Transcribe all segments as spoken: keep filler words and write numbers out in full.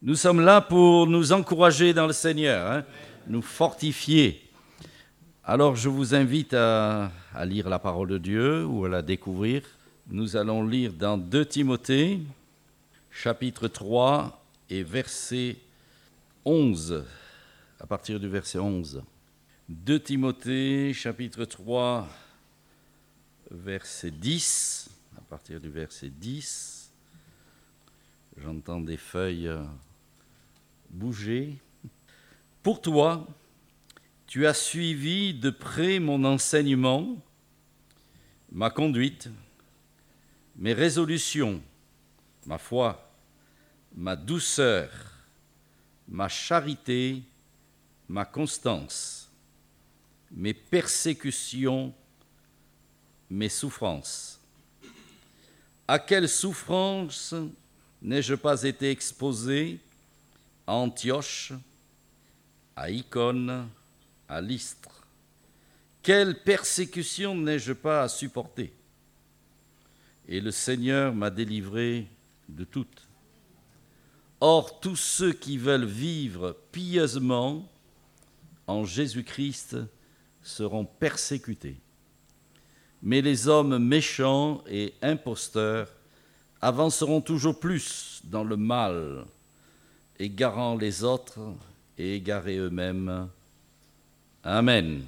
Nous sommes là pour nous encourager dans le Seigneur, hein, nous fortifier. Alors je vous invite à, à lire la parole de Dieu ou à la découvrir. Nous allons lire dans deux Timothée, chapitre trois et verset onze, à partir du verset onze. deux Timothée, chapitre trois, verset dix, à partir du verset dix. J'entends des feuilles bouger. Pour toi, tu as suivi de près mon enseignement, ma conduite, mes résolutions, ma foi, ma douceur, ma charité, ma constance, mes persécutions, mes souffrances. À quelles souffrances n'ai-je pas été exposé à Antioche, à Icône, à Lystre? Quelle persécution n'ai-je pas à supporter? Et le Seigneur m'a délivré de toutes. Or, tous ceux qui veulent vivre pieusement en Jésus-Christ seront persécutés. Mais les hommes méchants et imposteurs avanceront toujours plus dans le mal, égarant les autres et égarés eux-mêmes. Amen.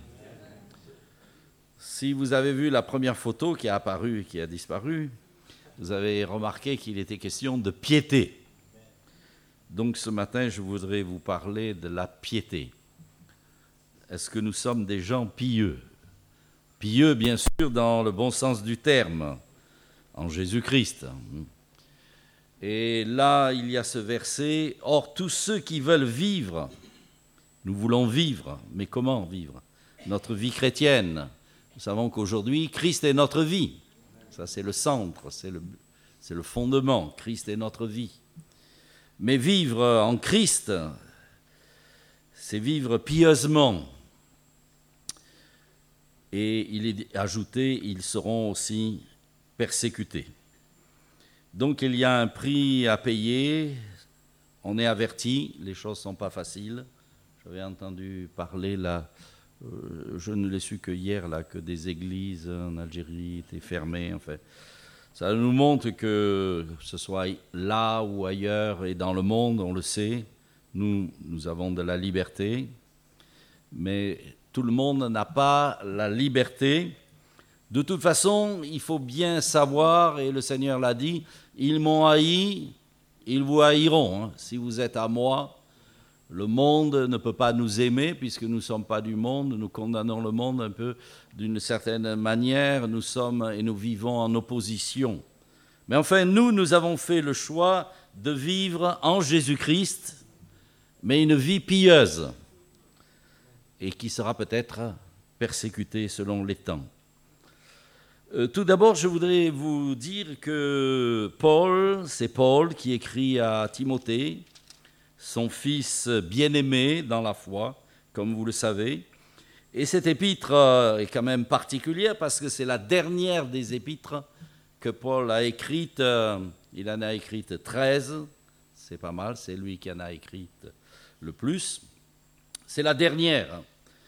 Si vous avez vu la première photo qui a apparu et qui a disparu, vous avez remarqué qu'il était question de piété. Donc ce matin, je voudrais vous parler de la piété. Est-ce que nous sommes des gens pieux? Pieux, bien sûr, dans le bon sens du terme, en Jésus-Christ. Et là, il y a ce verset, « Or, tous ceux qui veulent vivre, nous voulons vivre, mais comment vivre? Notre vie chrétienne. Nous savons qu'aujourd'hui, Christ est notre vie. Ça, c'est le centre, c'est le, c'est le fondement. Christ est notre vie. Mais vivre en Christ, c'est vivre pieusement. Et il est ajouté, ils seront aussi persécutés. Donc il y a un prix à payer, on est averti, les choses ne sont pas faciles. J'avais entendu parler, là, euh, je ne l'ai su que hier, là, que des églises en Algérie étaient fermées. Enfin, ça nous montre que, que ce soit là ou ailleurs et dans le monde, on le sait, nous, nous avons de la liberté, mais tout le monde n'a pas la liberté. De toute façon, il faut bien savoir, et le Seigneur l'a dit, ils m'ont haï, ils vous haïront. Si vous êtes à moi, le monde ne peut pas nous aimer, puisque nous ne sommes pas du monde, nous condamnons le monde un peu d'une certaine manière, nous sommes et nous vivons en opposition. Mais enfin, nous, nous avons fait le choix de vivre en Jésus-Christ, mais une vie pieuse, et qui sera peut-être persécutée selon les temps. Euh, tout d'abord, je voudrais vous dire que Paul, c'est Paul qui écrit à Timothée, son fils bien-aimé dans la foi, comme vous le savez. Et cette épître est quand même particulière parce que c'est la dernière des épîtres que Paul a écrites. Il en a écrites treize, c'est pas mal, c'est lui qui en a écrites le plus. C'est la dernière.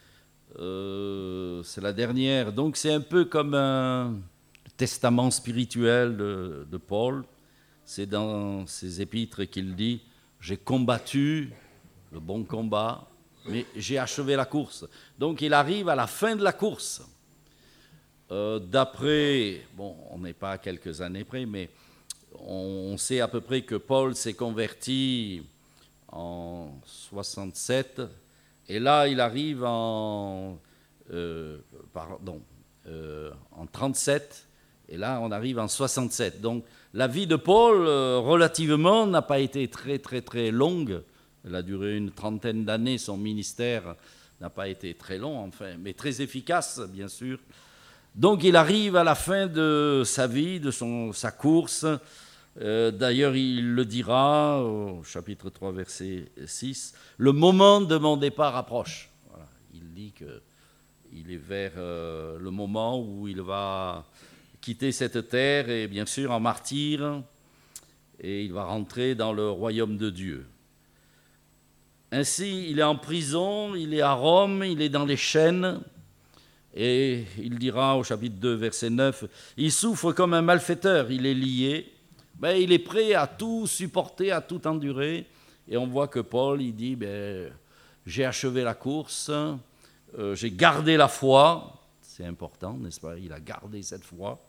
Euh, c'est la dernière. Donc c'est un peu comme un testament spirituel de, de Paul. C'est dans ses épîtres qu'il dit « J'ai combattu le bon combat, mais j'ai achevé la course. » Donc il arrive à la fin de la course. Euh, d'après, bon, on n'est pas à quelques années près, mais on, on sait à peu près que Paul s'est converti en soixante-sept. Et là, il arrive en, euh, pardon, euh, en trente-sept, et là, on arrive en soixante-sept. Donc, la vie de Paul, euh, relativement, n'a pas été très, très, très longue. Elle a duré une trentaine d'années, son ministère n'a pas été très long, enfin, mais très efficace, bien sûr. Donc, il arrive à la fin de sa vie, de son, sa course. Euh, d'ailleurs, il le dira au chapitre trois, verset six, « Le moment de mon départ approche. » Voilà, il dit qu'il est vers euh, le moment où il va quitter cette terre, et bien sûr en martyr, et il va rentrer dans le royaume de Dieu. Ainsi, il est en prison, il est à Rome, il est dans les chaînes, et il dira au chapitre deux, verset neuf, « Il souffre comme un malfaiteur, il est lié, mais il est prêt à tout supporter, à tout endurer. » Et on voit que Paul, il dit, ben, « J'ai achevé la course, euh, j'ai gardé la foi. » C'est important, n'est-ce pas? Il a gardé cette foi.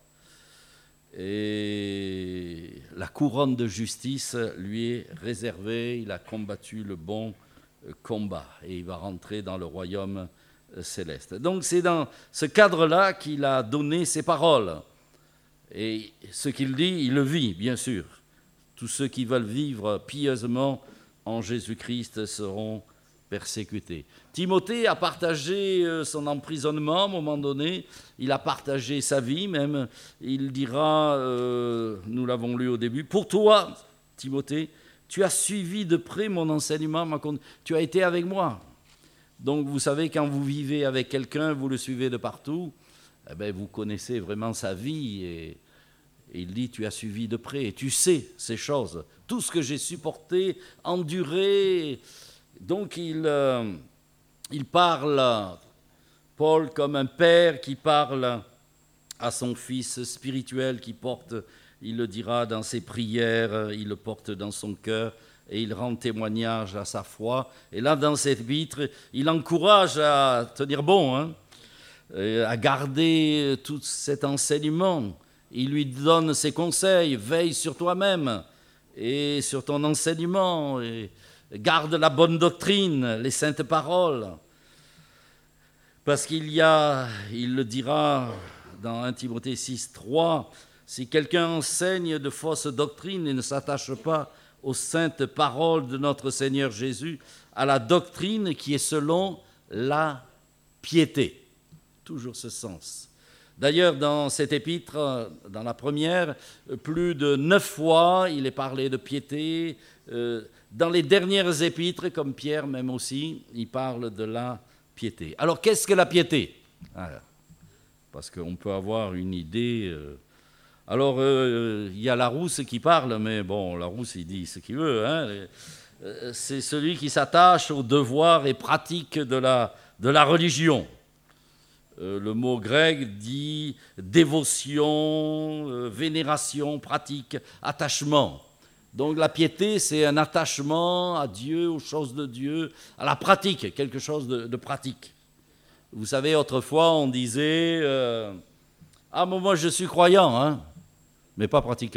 Et la couronne de justice lui est réservée, il a combattu le bon combat et il va rentrer dans le royaume céleste. Donc c'est dans ce cadre-là qu'il a donné ses paroles. Et ce qu'il dit, il le vit, bien sûr. Tous ceux qui veulent vivre pieusement en Jésus-Christ seront persécutés. Timothée a partagé son emprisonnement à un moment donné, il a partagé sa vie même. Il dira, euh, nous l'avons lu au début, « Pour toi, Timothée, tu as suivi de près mon enseignement, ma con... tu as été avec moi. » Donc vous savez, quand vous vivez avec quelqu'un, vous le suivez de partout, eh bien, vous connaissez vraiment sa vie. Et, et il dit, tu as suivi de près, et tu sais ces choses, tout ce que j'ai supporté, enduré. Donc il, euh, il parle, Paul, comme un père qui parle à son fils spirituel, qui porte, il le dira dans ses prières, il le porte dans son cœur, et il rend témoignage à sa foi. Et là, dans cette épître, il encourage à tenir bon, hein, à garder tout cet enseignement. Il lui donne ses conseils, veille sur toi-même et sur ton enseignement, et garde la bonne doctrine, les saintes paroles. Parce qu'il y a, il le dira dans un Timothée six, trois, si quelqu'un enseigne de fausses doctrines et ne s'attache pas aux saintes paroles de notre Seigneur Jésus, à la doctrine qui est selon la piété. Toujours ce sens. D'ailleurs, dans cette épître, dans la première, plus de neuf fois, il est parlé de piété. Dans les dernières épîtres, comme Pierre même aussi, il parle de la piété. Alors, qu'est-ce que la piété? Alors, parce qu'on peut avoir une idée... Alors, euh, il y a Larousse qui parle, mais bon, Larousse, il dit ce qu'il veut. Hein. C'est celui qui s'attache aux devoirs et pratiques de la, de la religion. Euh, le mot grec dit dévotion, euh, vénération, pratique, attachement. Donc la piété, c'est un attachement à Dieu, aux choses de Dieu, à la pratique, quelque chose de, de pratique. Vous savez, autrefois, on disait euh, « Ah, moi, je suis croyant, hein, mais pas pratiquant. »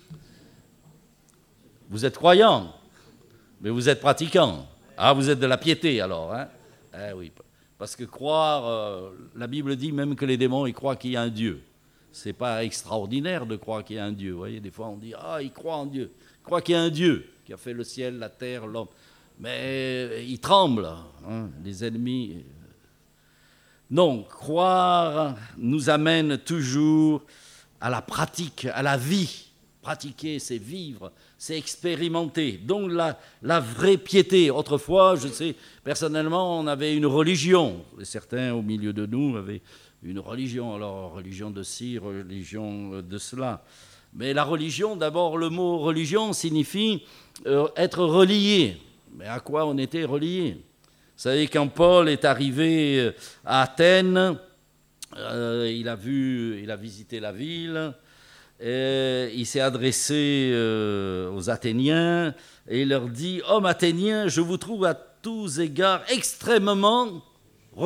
Vous êtes croyant, mais vous êtes pratiquant. Ah, vous êtes de la piété, alors. Hein. Eh oui, parce que croire, euh, la Bible dit même que les démons, ils croient qu'il y a un Dieu. Ce n'est pas extraordinaire de croire qu'il y a un Dieu. Vous voyez, des fois, on dit « Ah, ils croient en Dieu. » Ils croient qu'il y a un Dieu qui a fait le ciel, la terre, l'homme. Mais ils tremblent, hein, les ennemis. Non, croire nous amène toujours à la pratique, à la vie. Pratiquer, c'est vivre, c'est expérimenter. Donc la, la vraie piété. Autrefois, je sais, personnellement, on avait une religion. Et certains au milieu de nous avaient une religion. Alors, religion de ci, religion de cela. Mais la religion, d'abord, le mot religion signifie euh, être relié. Mais à quoi on était relié? Vous savez, quand Paul est arrivé à Athènes, euh, il a vu, il a visité la ville, et il s'est adressé euh, aux Athéniens, et il leur dit « Hommes Athéniens, je vous trouve à tous égards extrêmement religieux. »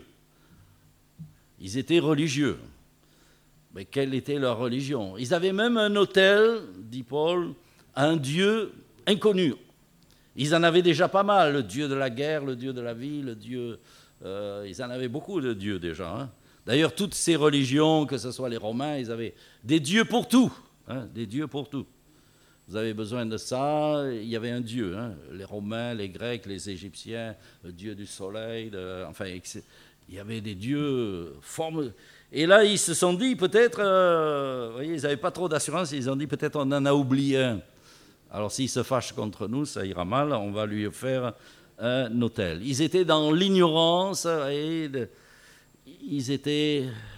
Ils étaient religieux. Mais quelle était leur religion? Ils avaient même un autel, dit Paul, à un Dieu inconnu. Ils en avaient déjà pas mal, le Dieu de la guerre, le Dieu de la vie, le Dieu... Euh, ils en avaient beaucoup de dieux déjà. Hein. D'ailleurs, toutes ces religions, que ce soit les Romains, ils avaient des dieux pour tout. Hein, des dieux pour tout. Vous avez besoin de ça, il y avait un Dieu. Hein, les Romains, les Grecs, les Égyptiens, le Dieu du soleil, de, enfin, il y avait des dieux formes... Et là, ils se sont dit, peut-être, euh, vous voyez, ils n'avaient pas trop d'assurance, ils ont dit, peut-être on en a oublié un. Alors, s'il se fâche contre nous, ça ira mal, on va lui faire un autel. Ils étaient dans l'ignorance, et ils étaient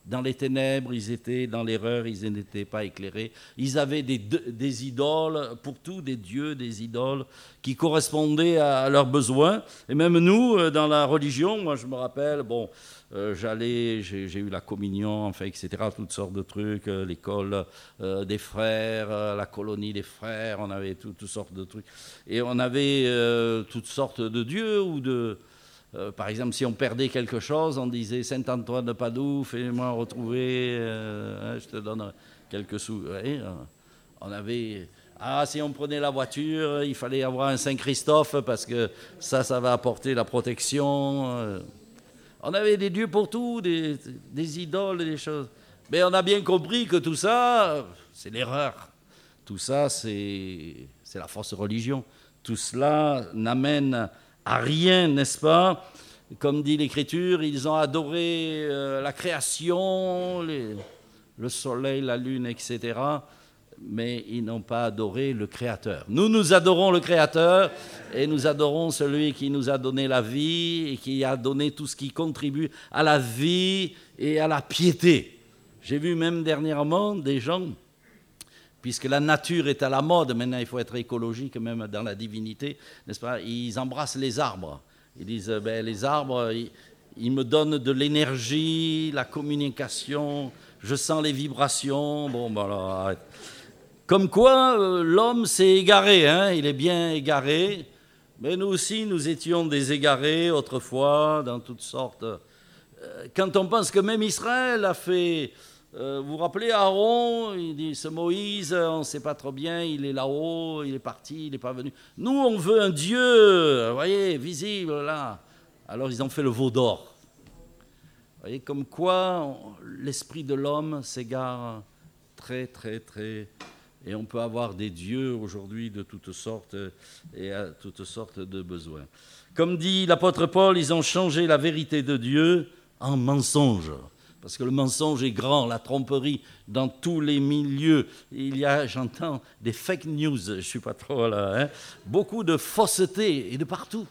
Dans les ténèbres, ils étaient, dans l'erreur, ils n'étaient pas éclairés. Ils avaient des, des idoles, pour tout, des dieux, des idoles, qui correspondaient à leurs besoins. Et même nous, dans la religion, moi je me rappelle, bon, euh, j'allais, j'ai, j'ai eu la communion, enfin, et cetera, toutes sortes de trucs, euh, l'école euh, des frères, euh, la colonie des frères, on avait tout, toutes sortes de trucs. Et on avait euh, toutes sortes de dieux ou de... Euh, par exemple, si on perdait quelque chose, on disait Saint-Antoine de Padoue, fais-moi retrouver, euh, hein, je te donne quelques sous. Ouais, on avait, ah, si on prenait la voiture, il fallait avoir un Saint-Christophe parce que ça, ça va apporter la protection. On avait des dieux pour tout, des, des idoles, des choses. Mais on a bien compris que tout ça, c'est l'erreur. Tout ça, c'est, c'est la fausse religion. Tout cela n'amène à rien, n'est-ce pas? Comme dit l'Écriture, ils ont adoré euh, la création, les, le soleil, la lune, et cetera, mais ils n'ont pas adoré le Créateur. Nous, nous adorons le Créateur et nous adorons celui qui nous a donné la vie et qui a donné tout ce qui contribue à la vie et à la piété. J'ai vu même dernièrement des gens... Puisque la nature est à la mode, maintenant il faut être écologique même dans la divinité, n'est-ce pas? Ils embrassent les arbres. Ils disent, ben, les arbres, ils, ils me donnent de l'énergie, la communication, je sens les vibrations. Bon, ben alors, arrête. Comme quoi, euh, l'homme s'est égaré, hein? Il est bien égaré. Mais nous aussi, nous étions des égarés autrefois, dans toutes sortes. Euh, quand on pense que même Israël a fait... Euh, vous vous rappelez Aaron, il dit, ce Moïse, on ne sait pas trop bien, il est là-haut, il est parti, il n'est pas venu. Nous, on veut un Dieu, vous voyez, visible là. Alors ils ont fait le veau d'or. Vous voyez, comme quoi on, l'esprit de l'homme s'égare très, très, très... Et on peut avoir des dieux aujourd'hui de toutes sortes et à toutes sortes de besoins. Comme dit l'apôtre Paul, ils ont changé la vérité de Dieu en mensonge. Parce que le mensonge est grand, la tromperie dans tous les milieux. Il y a, j'entends, des fake news, je ne suis pas trop là, hein, beaucoup de fausseté et de partout.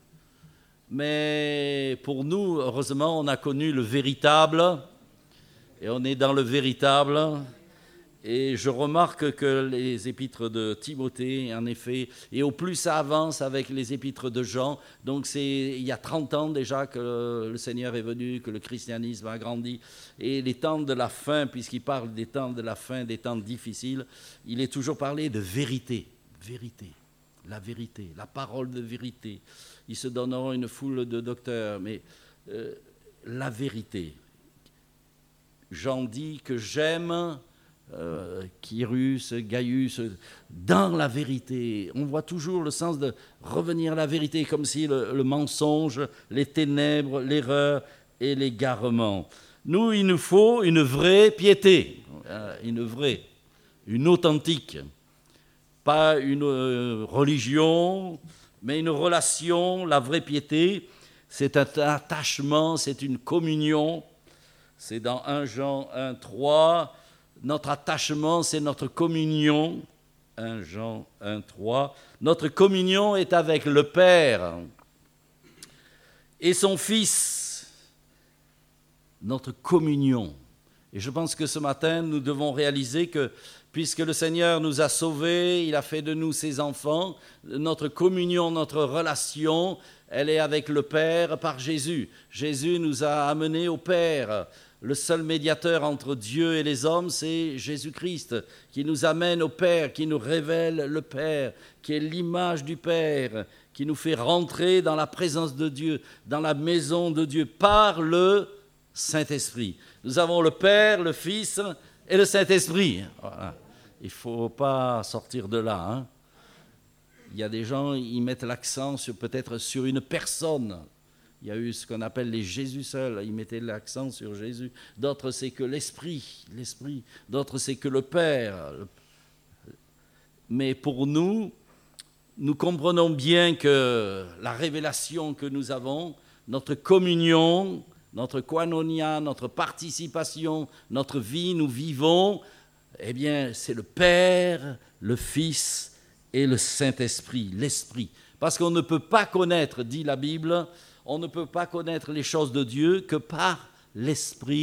Mais pour nous, heureusement, on a connu le véritable, et on est dans le véritable. Et je remarque que les épîtres de Timothée, en effet, et au plus ça avance avec les épîtres de Jean, donc c'est il y a trente ans déjà que le Seigneur est venu, que le christianisme a grandi, et les temps de la fin, puisqu'il parle des temps de la fin, des temps difficiles, il est toujours parlé de vérité, vérité, la vérité, la parole de vérité. Ils se donneront une foule de docteurs, mais euh, la vérité. Jean dit que j'aime... Euh, Kyrus, Gaius, dans la vérité. On voit toujours le sens de revenir à la vérité, comme si le, le mensonge, les ténèbres, l'erreur et l'égarement. Nous, il nous faut une vraie piété, une vraie, une authentique, pas une euh, religion, mais une relation. La vraie piété, c'est un attachement, c'est une communion. C'est dans un Jean un, trois. Notre attachement, c'est notre communion. un Jean un, trois. Notre communion est avec le Père et son Fils. Notre communion. Et je pense que ce matin, nous devons réaliser que, puisque le Seigneur nous a sauvés, il a fait de nous ses enfants, notre communion, notre relation, elle est avec le Père par Jésus. Jésus nous a amenés au Père. Le seul médiateur entre Dieu et les hommes, c'est Jésus-Christ, qui nous amène au Père, qui nous révèle le Père, qui est l'image du Père, qui nous fait rentrer dans la présence de Dieu, dans la maison de Dieu, par le Saint-Esprit. Nous avons le Père, le Fils et le Saint-Esprit. Voilà. Il ne faut pas sortir de là. Hein. Il y a des gens, ils mettent l'accent sur, peut-être sur une personne. Il y a eu ce qu'on appelle les Jésus seuls, ils mettaient l'accent sur Jésus. D'autres, c'est que l'Esprit, l'Esprit. D'autres, c'est que le Père. Mais pour nous, nous comprenons bien que la révélation que nous avons, notre communion, notre koinonia, notre participation, notre vie, nous vivons, eh bien, c'est le Père, le Fils et le Saint-Esprit, l'Esprit. Parce qu'on ne peut pas connaître, dit la Bible, on ne peut pas connaître les choses de Dieu que par l'Esprit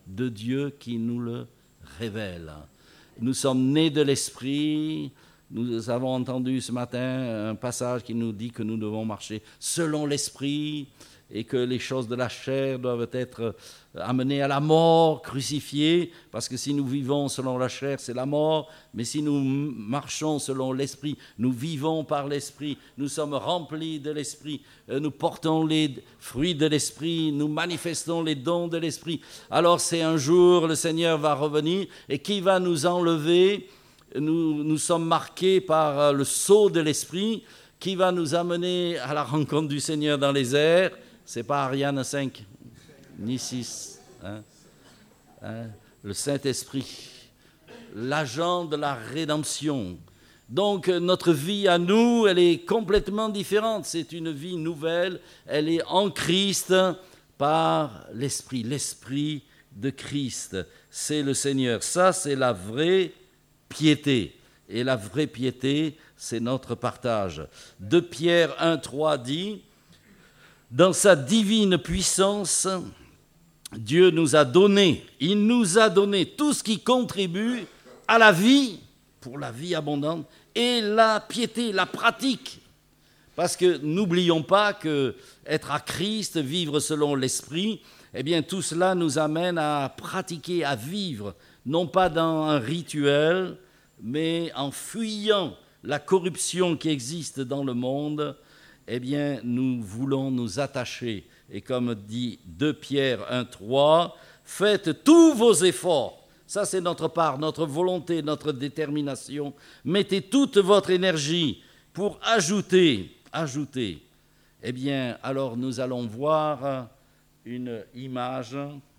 de Dieu qui nous le révèle. Nous sommes nés de l'Esprit. Nous avons entendu ce matin un passage qui nous dit que nous devons marcher selon l'Esprit et que les choses de la chair doivent être amenées à la mort, crucifiées, parce que si nous vivons selon la chair, c'est la mort, mais si nous marchons selon l'Esprit, nous vivons par l'Esprit, nous sommes remplis de l'Esprit, nous portons les fruits de l'Esprit, nous manifestons les dons de l'Esprit. Alors c'est un jour, le Seigneur va revenir, et qui va nous enlever? Nous, nous sommes marqués par le sceau de l'Esprit, qui va nous amener à la rencontre du Seigneur dans les airs. Ce n'est pas Ariane cinq, ni six. Hein? Hein? Le Saint-Esprit, l'agent de la rédemption. Donc notre vie à nous, elle est complètement différente. C'est une vie nouvelle. Elle est en Christ par l'Esprit. L'Esprit de Christ, c'est le Seigneur. Ça, c'est la vraie piété. Et la vraie piété, c'est notre partage. deux Pierre un trois dit... Dans sa divine puissance, Dieu nous a donné, il nous a donné tout ce qui contribue à la vie, pour la vie abondante, et la piété, la pratique. Parce que n'oublions pas que être à Christ, vivre selon l'Esprit, eh bien tout cela nous amène à pratiquer, à vivre, non pas dans un rituel, mais en fuyant la corruption qui existe dans le monde. Eh bien, nous voulons nous attacher. Et comme dit deux Pierre un trois, faites tous vos efforts. Ça, c'est notre part, notre volonté, notre détermination. Mettez toute votre énergie pour ajouter, ajouter. Eh bien, alors nous allons voir une image.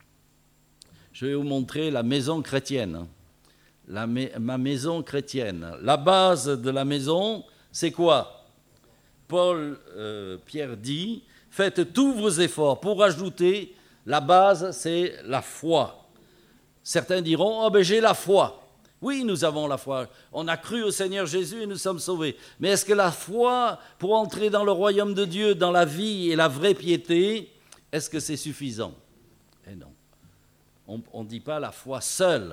Je vais vous montrer la maison chrétienne. La, ma maison chrétienne. La base de la maison, c'est quoi ? Paul, euh, Pierre dit, faites tous vos efforts pour ajouter, la base, c'est la foi. Certains diront, oh ben j'ai la foi. Oui, nous avons la foi. On a cru au Seigneur Jésus et nous sommes sauvés. Mais est-ce que la foi, pour entrer dans le royaume de Dieu, dans la vie et la vraie piété, est-ce que c'est suffisant? Eh non. On ne dit pas la foi seule.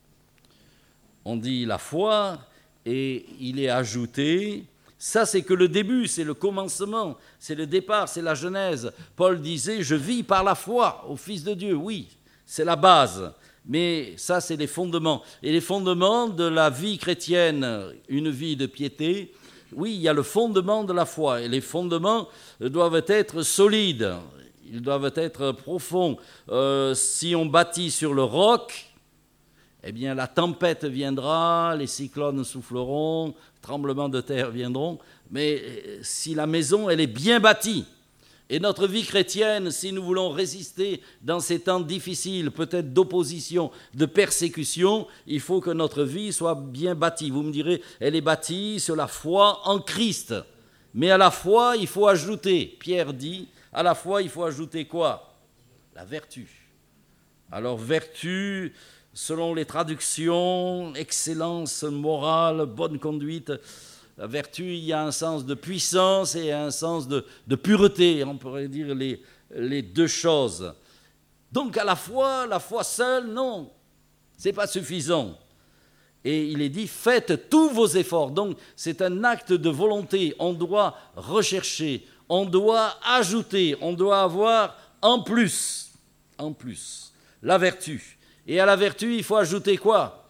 On dit la foi et il est ajouté. Ça, c'est que le début, c'est le commencement, c'est le départ, c'est la genèse. Paul disait, je vis par la foi au Fils de Dieu. Oui, c'est la base, mais ça, c'est les fondements. Et les fondements de la vie chrétienne, une vie de piété, oui, il y a le fondement de la foi. Et les fondements doivent être solides, ils doivent être profonds. Euh, si on bâtit sur le roc, eh bien, la tempête viendra, les cyclones souffleront, tremblements de terre viendront, mais si la maison, elle est bien bâtie, et notre vie chrétienne, si nous voulons résister dans ces temps difficiles, peut-être d'opposition, de persécution, il faut que notre vie soit bien bâtie. Vous me direz, elle est bâtie sur la foi en Christ. Mais à la foi, il faut ajouter, Pierre dit, à la foi, il faut ajouter quoi? La vertu. Alors, vertu... Selon les traductions, excellence morale, bonne conduite, la vertu, il y a un sens de puissance et un sens de, de pureté, on pourrait dire les, les deux choses. Donc à la foi, la foi seule, non, ce n'est pas suffisant. Et il est dit, faites tous vos efforts. Donc c'est un acte de volonté, on doit rechercher, on doit ajouter, on doit avoir en plus, en plus, la vertu. Et à la vertu, il faut ajouter quoi?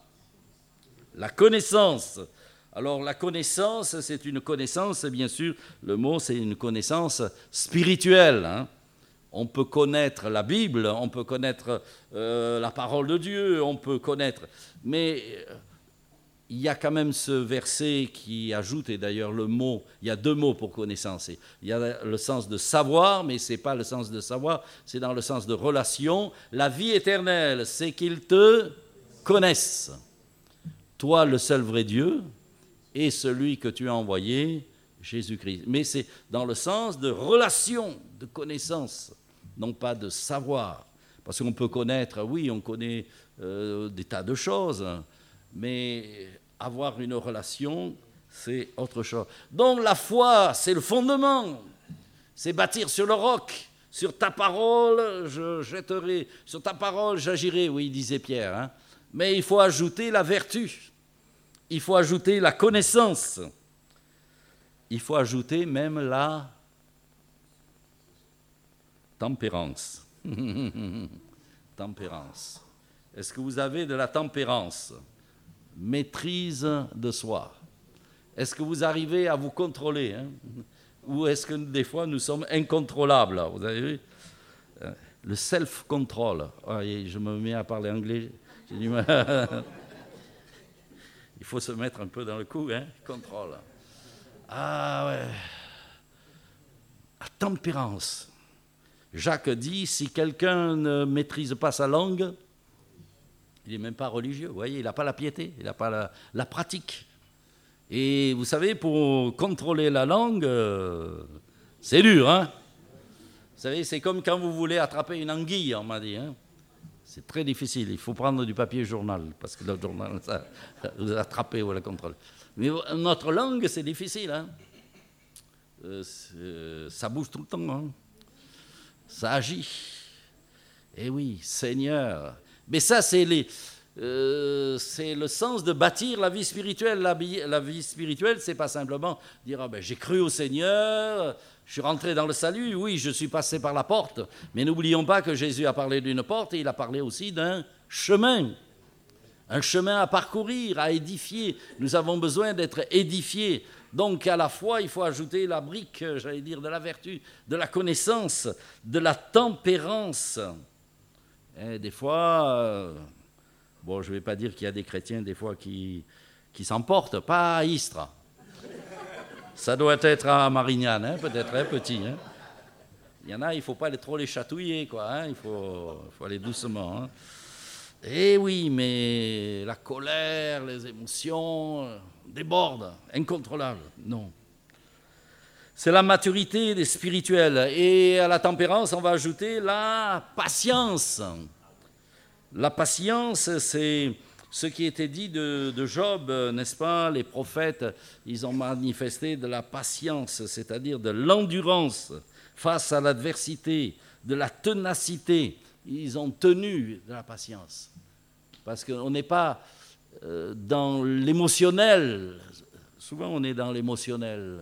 La connaissance. Alors la connaissance, c'est une connaissance, bien sûr, le mot c'est une connaissance spirituelle. Hein. On peut connaître la Bible, on peut connaître euh, la parole de Dieu, on peut connaître... Mais euh, il y a quand même ce verset qui ajoute, et d'ailleurs le mot, il y a deux mots pour connaissance. Il y a le sens de savoir, mais ce n'est pas le sens de savoir, c'est dans le sens de relation. La vie éternelle, c'est qu'ils te connaissent. Toi, le seul vrai Dieu, et celui que tu as envoyé, Jésus-Christ. Mais c'est dans le sens de relation, de connaissance, non pas de savoir. Parce qu'on peut connaître, oui, on connaît euh, des tas de choses, mais avoir une relation, c'est autre chose. Donc la foi, c'est le fondement, c'est bâtir sur le roc. Sur ta parole, je jetterai. Sur ta parole, j'agirai. Oui, disait Pierre. Hein. Mais il faut ajouter la vertu. Il faut ajouter la connaissance. Il faut ajouter même la tempérance. Tempérance. Est-ce que vous avez de la tempérance? Maîtrise de soi. Est-ce que vous arrivez à vous contrôler, hein? Ou est-ce que des fois nous sommes incontrôlables? Vous avez vu? Le self-control. Oh, je me mets à parler anglais. J'ai du mal. Il faut se mettre un peu dans le coup, hein? Contrôle. Ah ouais. La tempérance. Jacques dit, si quelqu'un ne maîtrise pas sa langue, il n'est même pas religieux. Vous voyez, il n'a pas la piété, il n'a pas la, la pratique. Et vous savez, pour contrôler la langue, euh, c'est dur, hein? Vous savez, c'est comme quand vous voulez attraper une anguille, on m'a dit, hein? C'est très difficile. Il faut prendre du papier journal, parce que le journal, ça, vous attrapez ou la contrôle. Mais notre langue, c'est difficile, hein? Euh, ça bouge tout le temps, hein? Ça agit. Eh oui, Seigneur. Mais ça, c'est, les, euh, c'est le sens de bâtir la vie spirituelle. La, la vie spirituelle, c'est pas simplement dire ah ben, j'ai cru au Seigneur, je suis rentré dans le salut, oui, je suis passé par la porte. Mais n'oublions pas que Jésus a parlé d'une porte et il a parlé aussi d'un chemin. Un chemin à parcourir, à édifier. Nous avons besoin d'être édifiés. Donc, à la fois, il faut ajouter la brique, j'allais dire, de la vertu, de la connaissance, de la tempérance. Et des fois, euh, bon, je ne vais pas dire qu'il y a des chrétiens, des fois, qui, qui s'emportent, pas à Istres. Ça doit être à Marignane, hein, peut-être, hein, petit. Hein. Il y en a, il ne faut pas les, trop les chatouiller, quoi. Hein, il faut, faut aller doucement. Hein. Eh oui, mais la colère, les émotions euh, débordent, incontrôlables. Non. C'est la maturité des spirituels. Et à la tempérance, on va ajouter la patience. La patience, c'est ce qui était dit de, de Job, n'est-ce pas? Les prophètes, ils ont manifesté de la patience, c'est-à-dire de l'endurance face à l'adversité, de la ténacité. Ils ont tenu de la patience. Parce qu'on n'est pas euh, dans l'émotionnel. Souvent, on est dans l'émotionnel,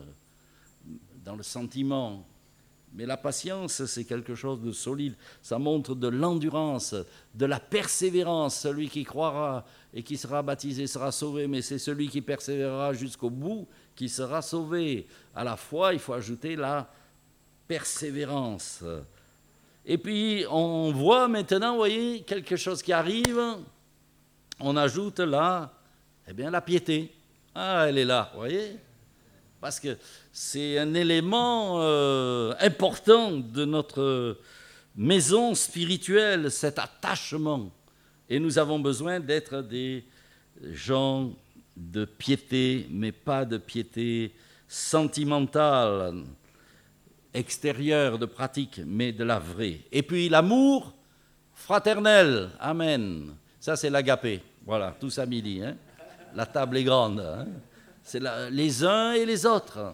dans le sentiment. Mais la patience, c'est quelque chose de solide. Ça montre de l'endurance, de la persévérance. Celui qui croira et qui sera baptisé sera sauvé, mais c'est celui qui persévérera jusqu'au bout qui sera sauvé. À la fois, il faut ajouter la persévérance. Et puis, on voit maintenant, vous voyez, quelque chose qui arrive. On ajoute là, eh bien, la piété. Ah, elle est là, vous voyez? Parce que c'est un élément euh, important de notre maison spirituelle, cet attachement. Et nous avons besoin d'être des gens de piété, mais pas de piété sentimentale, extérieure, de pratique, mais de la vraie. Et puis l'amour fraternel, amen. Ça, c'est l'agapé. Voilà, tous à midi. Hein. La table est grande. Hein. C'est la, les uns et les autres.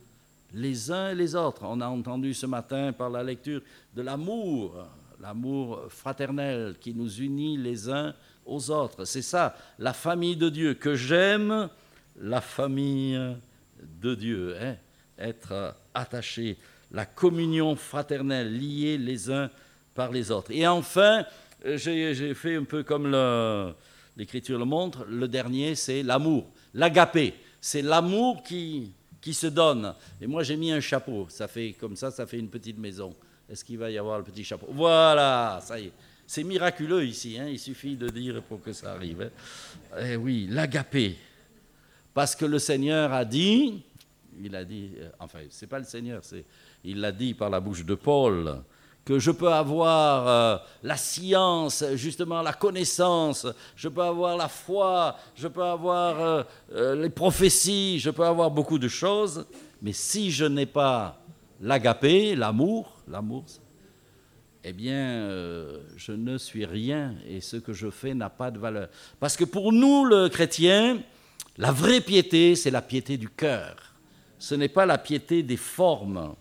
Les uns et les autres. On a entendu ce matin par la lecture de l'amour, l'amour fraternel qui nous unit les uns aux autres. C'est ça, la famille de Dieu, que j'aime, la famille de Dieu. Hein. Être attaché, la communion fraternelle, liés les uns par les autres. Et enfin, j'ai, j'ai fait un peu comme le, l'Écriture le montre, le dernier, c'est l'amour, l'agapé. C'est l'amour qui, qui se donne. Et moi, j'ai mis un chapeau. Ça fait comme ça, ça fait une petite maison. Est-ce qu'il va y avoir le petit chapeau? Voilà, ça y est. C'est miraculeux ici. Hein. Il suffit de dire pour que ça arrive. Hein. Eh oui, l'agapé. Parce que le Seigneur a dit, il a dit, enfin, c'est pas le Seigneur, c'est, il l'a dit par la bouche de Paul, que je peux avoir euh, la science, justement la connaissance, je peux avoir la foi, je peux avoir euh, euh, les prophéties, je peux avoir beaucoup de choses, mais si je n'ai pas l'agapé, l'amour, l'amour, eh bien, euh, je ne suis rien et ce que je fais n'a pas de valeur. Parce que pour nous, le chrétien, la vraie piété, c'est la piété du cœur. Ce n'est pas la piété des formes.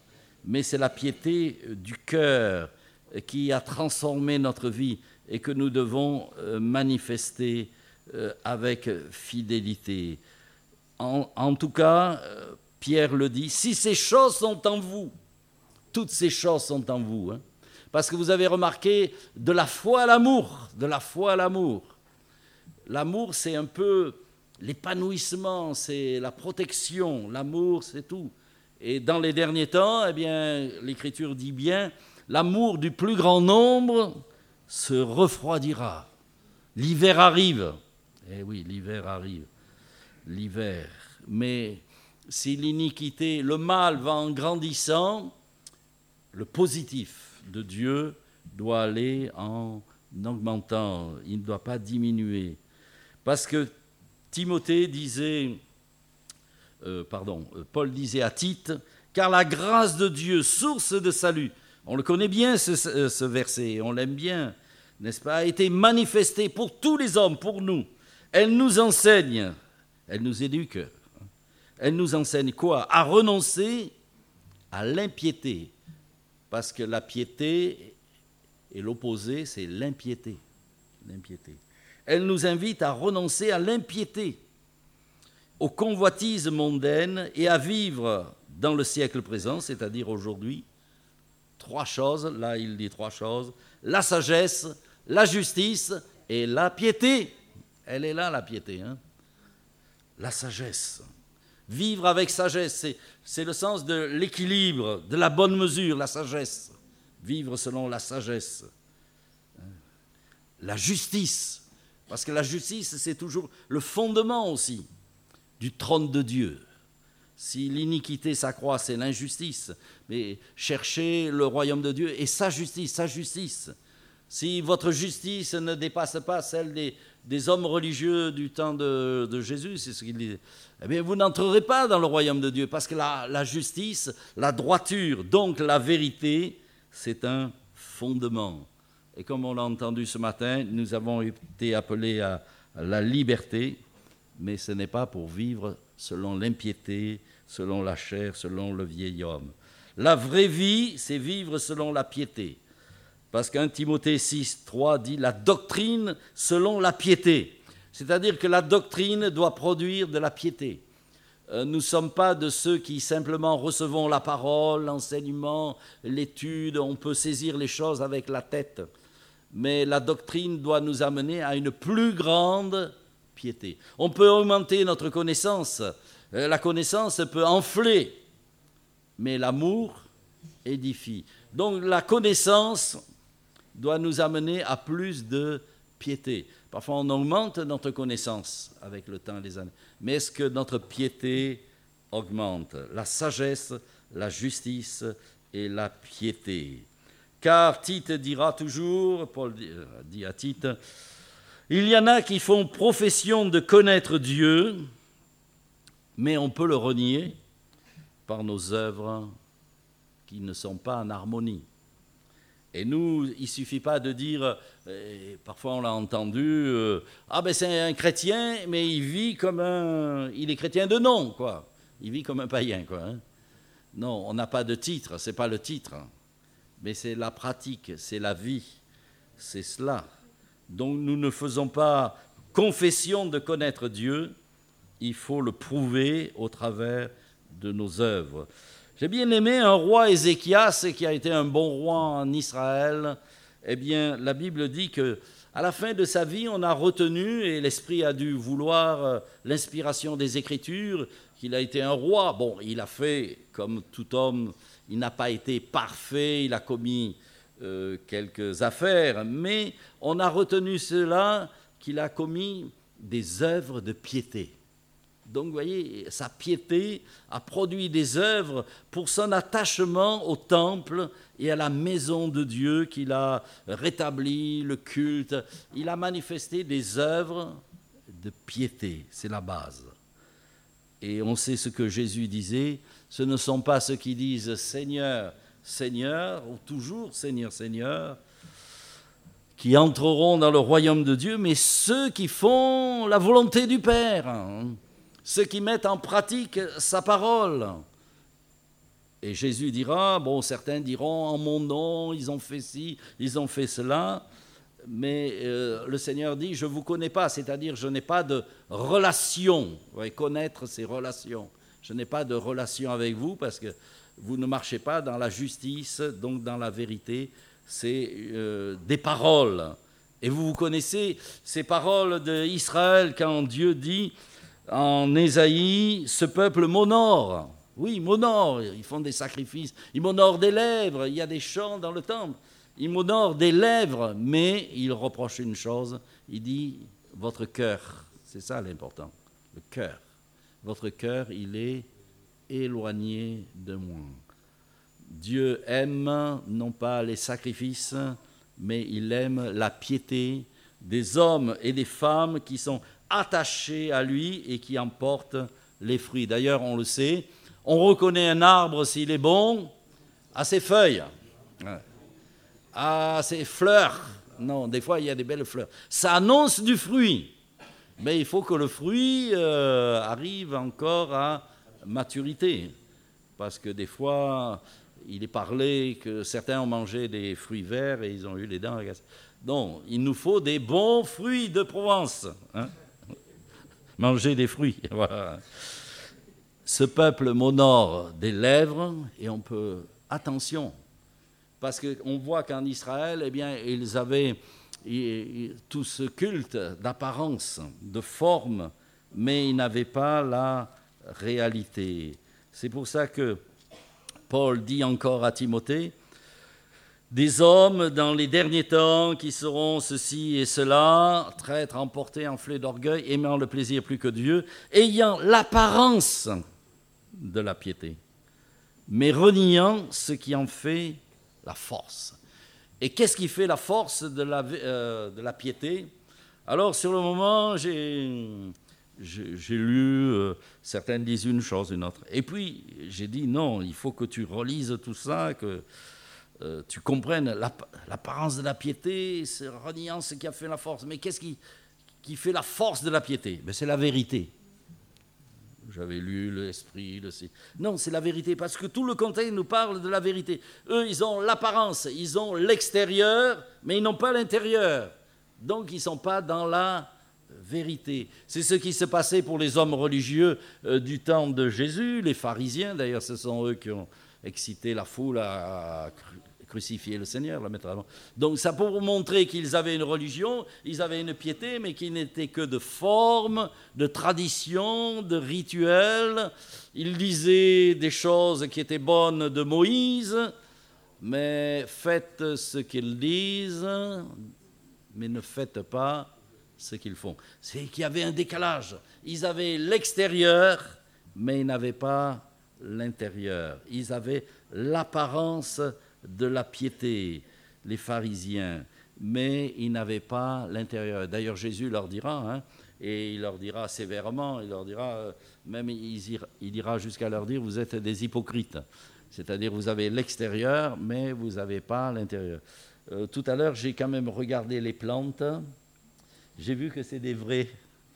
mais c'est la piété du cœur qui a transformé notre vie et que nous devons manifester avec fidélité. En, en tout cas, Pierre le dit, si ces choses sont en vous, toutes ces choses sont en vous, hein, parce que vous avez remarqué, de la foi à l'amour, de la foi à l'amour. L'amour, c'est un peu l'épanouissement, c'est la protection, l'amour, c'est tout. Et dans les derniers temps, eh bien, l'Écriture dit bien, l'amour du plus grand nombre se refroidira. L'hiver arrive. Eh oui, l'hiver arrive. L'hiver. Mais si l'iniquité, le mal va en grandissant, le positif de Dieu doit aller en augmentant. Il ne doit pas diminuer. Parce que Timothée disait, euh, pardon, Paul disait à Tite, car la grâce de Dieu, source de salut, on le connaît bien ce, ce verset, on l'aime bien, n'est-ce pas, a été manifestée pour tous les hommes, pour nous. Elle nous enseigne, elle nous éduque, elle nous enseigne quoi? À renoncer à l'impiété, parce que la piété et l'opposé, c'est l'impiété. L'impiété. Elle nous invite à renoncer à l'impiété, aux convoitises mondaines et à vivre dans le siècle présent, c'est-à-dire aujourd'hui, trois choses, là il dit trois choses, la sagesse, la justice et la piété. Elle est là, la piété. Hein? La sagesse. Vivre avec sagesse, c'est, c'est le sens de l'équilibre, de la bonne mesure, la sagesse. Vivre selon la sagesse. La justice. Parce que la justice, c'est toujours le fondement aussi du trône de Dieu. Si l'iniquité s'accroît, c'est l'injustice. Mais cherchez le royaume de Dieu et sa justice, sa justice. Si votre justice ne dépasse pas celle des, des hommes religieux du temps de, de Jésus, c'est ce qu'il dit, eh bien vous n'entrerez pas dans le royaume de Dieu. Parce que la, la justice, la droiture, donc la vérité, c'est un fondement. Et comme on l'a entendu ce matin, nous avons été appelés à la liberté, mais ce n'est pas pour vivre selon l'impiété, selon la chair, selon le vieil homme. La vraie vie, c'est vivre selon la piété. Parce qu'un Timothée six, trois dit « la doctrine selon la piété ». C'est-à-dire que la doctrine doit produire de la piété. Nous ne sommes pas de ceux qui simplement recevons la parole, l'enseignement, l'étude, on peut saisir les choses avec la tête. Mais la doctrine doit nous amener à une plus grande piété. On peut augmenter notre connaissance, la connaissance peut enfler, mais l'amour édifie. Donc la connaissance doit nous amener à plus de piété. Parfois on augmente notre connaissance avec le temps et les années, mais est-ce que notre piété augmente? La sagesse, la justice et la piété. Car Tite dira toujours, Paul dit à Tite, il y en a qui font profession de connaître Dieu, mais on peut le renier par nos œuvres qui ne sont pas en harmonie. Et nous, il ne suffit pas de dire, parfois on l'a entendu, euh, ah ben c'est un chrétien, mais il vit comme un... Il est chrétien de nom, quoi. Il vit comme un païen, quoi. Hein. Non, on n'a pas de titre, ce n'est pas le titre. Mais c'est la pratique, c'est la vie, c'est cela. Donc nous ne faisons pas confession de connaître Dieu, il faut le prouver au travers de nos œuvres. J'ai bien aimé un roi Ézéchias qui a été un bon roi en Israël. Eh bien, la Bible dit que à la fin de sa vie, on a retenu, et l'Esprit a dû vouloir l'inspiration des Écritures, qu'il a été un roi. Bon, il a fait comme tout homme. Il n'a pas été parfait, il a commis euh, quelques affaires, mais on a retenu cela, qu'il a commis des œuvres de piété. Donc, vous voyez, sa piété a produit des œuvres pour son attachement au temple et à la maison de Dieu qu'il a rétabli, le culte. Il a manifesté des œuvres de piété, c'est la base. Et on sait ce que Jésus disait, ce ne sont pas ceux qui disent « Seigneur, Seigneur » ou toujours « Seigneur, Seigneur » qui entreront dans le royaume de Dieu, mais ceux qui font la volonté du Père, ceux qui mettent en pratique sa parole. Et Jésus dira, bon, certains diront, en mon nom, ils ont fait ci, ils ont fait cela, mais euh, le Seigneur dit, je ne vous connais pas, c'est-à-dire je n'ai pas de relation. Vous voyez, connaître ces relations. Je n'ai pas de relation avec vous parce que vous ne marchez pas dans la justice, donc dans la vérité. C'est euh, des paroles. Et vous vous connaissez ces paroles d'Israël quand Dieu dit en Ésaïe, ce peuple m'honore. Oui, ils m'honorent, ils font des sacrifices, ils m'honorent des lèvres, il y a des chants dans le temple, ils m'honorent des lèvres, mais il reproche une chose, il dit, votre cœur, c'est ça l'important, le cœur, votre cœur, il est éloigné de moi. Dieu aime non pas les sacrifices, mais il aime la piété des hommes et des femmes qui sont attachés à lui et qui en portent les fruits. D'ailleurs, on le sait, on reconnaît un arbre s'il est bon à ses feuilles, à ses fleurs. Non, des fois, il y a des belles fleurs. Ça annonce du fruit. Mais il faut que le fruit euh, arrive encore à maturité. Parce que des fois, il est parlé que certains ont mangé des fruits verts et ils ont eu les dents agacées. Donc, il nous faut des bons fruits de Provence. Hein? Manger des fruits, voilà. Ce peuple m'honore des lèvres et on peut... Attention, parce qu'on voit qu'en Israël, eh bien, ils avaient tout ce culte d'apparence, de forme, mais ils n'avaient pas la réalité. C'est pour ça que Paul dit encore à Timothée, des hommes dans les derniers temps qui seront ceci et cela, traîtres, emportés, enflés d'orgueil, aimant le plaisir plus que Dieu, ayant l'apparence de la piété, mais reniant ce qui en fait la force. Et qu'est-ce qui fait la force de la, euh, de la piété? Alors, sur le moment, j'ai, j'ai, j'ai lu, euh, certains disent une chose, une autre. Et puis, j'ai dit, non, il faut que tu relises tout ça, que euh, tu comprennes l'app- l'apparence de la piété, c'est reniant ce qui a fait la force. Mais qu'est-ce qui, qui fait la force de la piété? Ben, c'est la vérité. J'avais lu l'esprit, le... Non, c'est la vérité, parce que tout le contexte nous parle de la vérité. Eux, ils ont l'apparence, ils ont l'extérieur, mais ils n'ont pas l'intérieur. Donc, ils ne sont pas dans la vérité. C'est ce qui se passait pour les hommes religieux euh, du temps de Jésus, les pharisiens. D'ailleurs, ce sont eux qui ont excité la foule à crucifier le Seigneur, la mettre avant. Donc, ça pour montrer qu'ils avaient une religion, ils avaient une piété, mais qui n'était que de forme, de tradition, de rituel. Ils disaient des choses qui étaient bonnes de Moïse, mais faites ce qu'ils disent, mais ne faites pas ce qu'ils font. C'est qu'il y avait un décalage. Ils avaient l'extérieur, mais ils n'avaient pas l'intérieur. Ils avaient l'apparence de la piété, les pharisiens, mais ils n'avaient pas l'intérieur. D'ailleurs, Jésus leur dira, hein, et il leur dira sévèrement, il leur dira, même il ira, il ira jusqu'à leur dire, vous êtes des hypocrites. C'est-à-dire, vous avez l'extérieur, mais vous n'avez pas l'intérieur. Euh, tout à l'heure, j'ai quand même regardé les plantes. J'ai vu que c'est des vrais.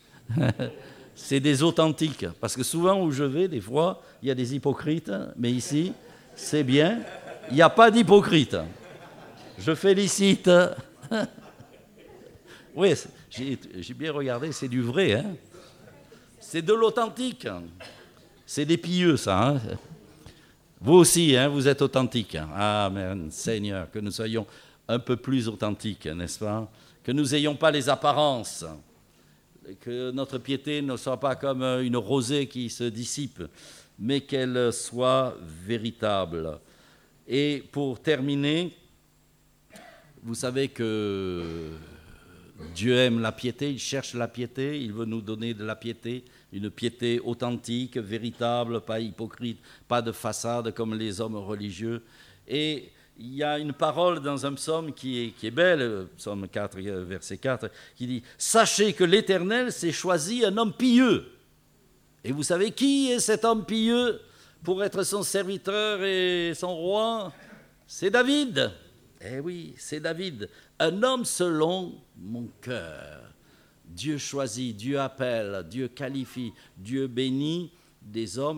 C'est des authentiques. Parce que souvent où je vais, des fois, il y a des hypocrites, mais ici, c'est bien. Il n'y a pas d'hypocrite. Je félicite. Oui, j'ai, j'ai bien regardé, c'est du vrai. Hein. C'est de l'authentique. C'est des pieux, ça. Hein. Vous aussi, hein, vous êtes authentiques. Amen, Seigneur, que nous soyons un peu plus authentiques, n'est-ce pas? Que nous n'ayons pas les apparences. Que notre piété ne soit pas comme une rosée qui se dissipe, mais qu'elle soit véritable. Et pour terminer, vous savez que Dieu aime la piété, il cherche la piété, il veut nous donner de la piété, une piété authentique, véritable, pas hypocrite, pas de façade comme les hommes religieux. Et il y a une parole dans un psaume qui est, qui est belle, psaume quatre, verset quatre, qui dit « Sachez que l'Éternel s'est choisi un homme pieux. » Et vous savez qui est cet homme pieux pour être son serviteur et son roi? C'est David. Eh oui, c'est David. Un homme selon mon cœur. Dieu choisit, Dieu appelle, Dieu qualifie, Dieu bénit des hommes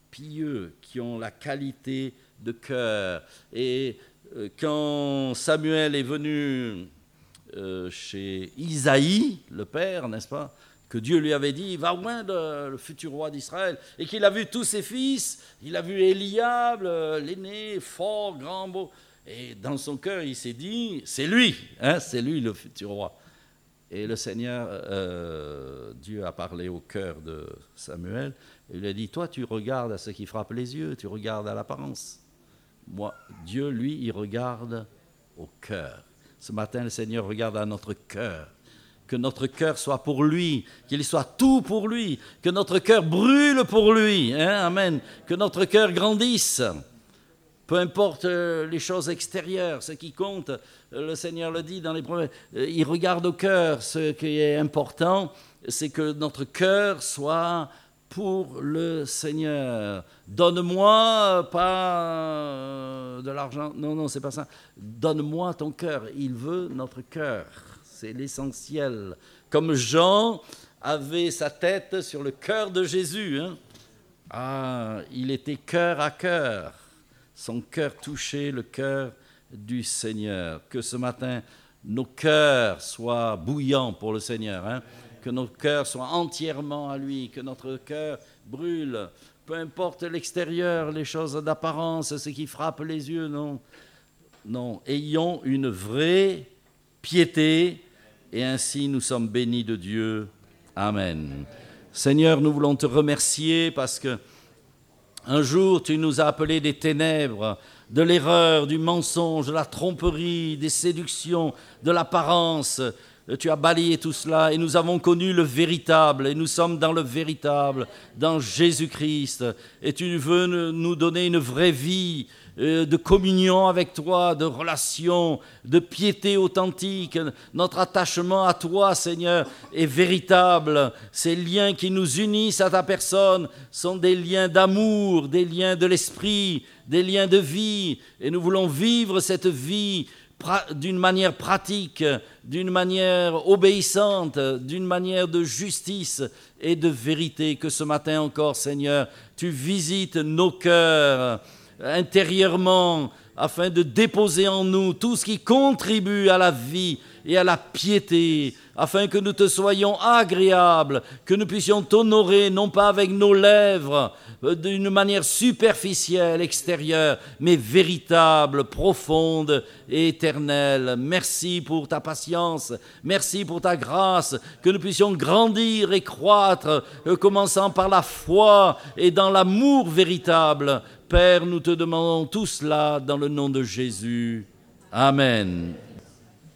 pieux, qui ont la qualité de cœur. Et euh, quand Samuel est venu euh, chez Isaïe, le père, n'est-ce pas, que Dieu lui avait dit, va oindre le futur roi d'Israël, et qu'il a vu tous ses fils, il a vu Eliab, l'aîné, fort, grand, beau, et dans son cœur, il s'est dit, c'est lui, hein, c'est lui le futur roi. Et le Seigneur, euh, Dieu a parlé au cœur de Samuel, et il lui a dit, toi tu regardes à ce qui frappe les yeux, tu regardes à l'apparence. Moi, Dieu, lui, il regarde au cœur. Ce matin, le Seigneur regarde à notre cœur. Que notre cœur soit pour lui, qu'il soit tout pour lui, que notre cœur brûle pour lui, hein, amen, que notre cœur grandisse. Peu importe les choses extérieures, ce qui compte, le Seigneur le dit dans les premiers, il regarde au cœur. Ce qui est important, c'est que notre cœur soit pour le Seigneur. Donne-moi pas de l'argent, non, non, c'est pas ça. Donne-moi ton cœur, il veut notre cœur. C'est l'essentiel. Comme Jean avait sa tête sur le cœur de Jésus. Hein. Ah, il était cœur à cœur. Son cœur touchait le cœur du Seigneur. Que ce matin, nos cœurs soient bouillants pour le Seigneur. Hein. Que nos cœurs soient entièrement à lui. Que notre cœur brûle. Peu importe l'extérieur, les choses d'apparence, ce qui frappe les yeux. Non, non. Ayons une vraie piété. Et ainsi, nous sommes bénis de Dieu. Amen. Seigneur, nous voulons te remercier parce que un jour, tu nous as appelés des ténèbres, de l'erreur, du mensonge, de la tromperie, des séductions, de l'apparence. Tu as balayé tout cela et nous avons connu le véritable et nous sommes dans le véritable, dans Jésus-Christ. Et tu veux nous donner une vraie vie de communion avec toi, de relation, de piété authentique. Notre attachement à toi, Seigneur, est véritable. Ces liens qui nous unissent à ta personne sont des liens d'amour, des liens de l'esprit, des liens de vie. Et nous voulons vivre cette vie d'une manière pratique, d'une manière obéissante, d'une manière de justice et de vérité. Que ce matin encore, Seigneur, tu visites nos cœurs intérieurement, afin de déposer en nous tout ce qui contribue à la vie et à la piété, afin que nous te soyons agréables, que nous puissions t'honorer, non pas avec nos lèvres, d'une manière superficielle, extérieure, mais véritable, profonde et éternelle. Merci pour ta patience, merci pour ta grâce, que nous puissions grandir et croître, commençant par la foi et dans l'amour véritable. Père, nous te demandons tout cela dans le nom de Jésus. Amen.